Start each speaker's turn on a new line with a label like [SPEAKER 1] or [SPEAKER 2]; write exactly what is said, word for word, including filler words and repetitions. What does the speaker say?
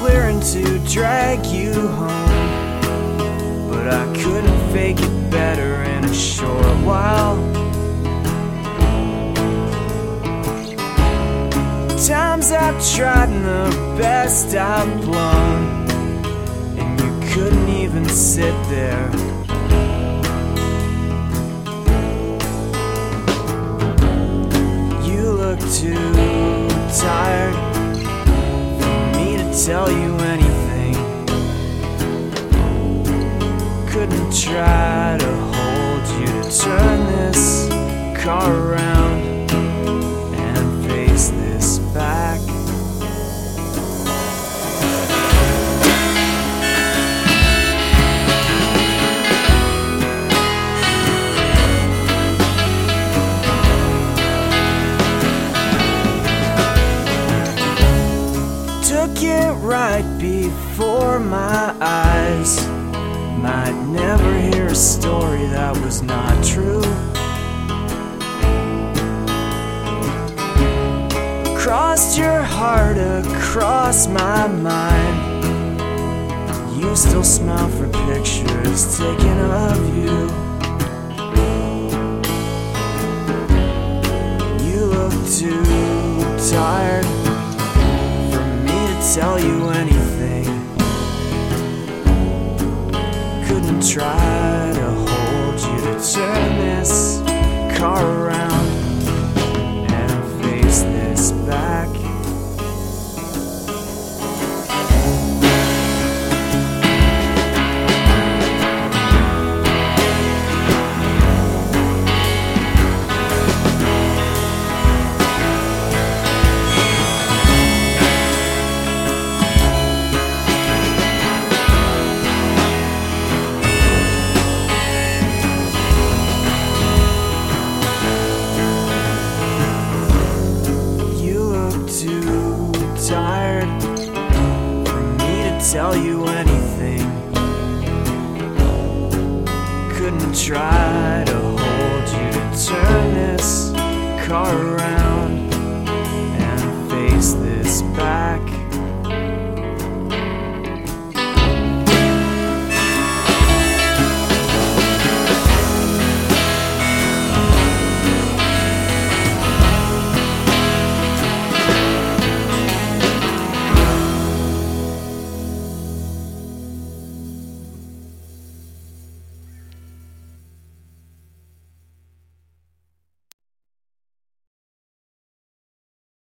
[SPEAKER 1] swearing to drag you home, but I couldn't fake it better in a short while. Times I've tried and the best I've blown, and you couldn't even sit there. You look too tired for me to tell you anything. Couldn't try to hold you to turn this car around and face this back. Took it right before my eyes. Might never hear a story that was not true. Crossed your heart across my mind. You still smile for pictures taken of you. You look too tired for me to tell you anything. Couldn't try to hold you to turn this car around and face this back. Too tired for me to tell you anything. Couldn't try to hold you to turn this car around and face this back.